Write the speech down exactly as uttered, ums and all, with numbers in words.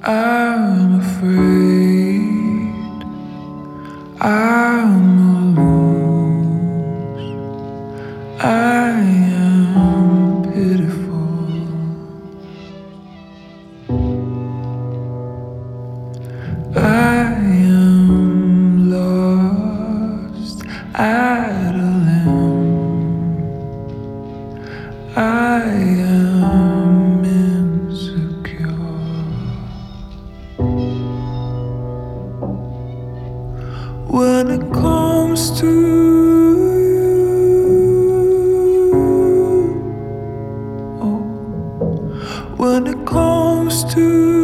I'm afraid I'm alone. I am pitiful. I am lost at a limb. I am insecure. When it comes to you, oh, when it comes to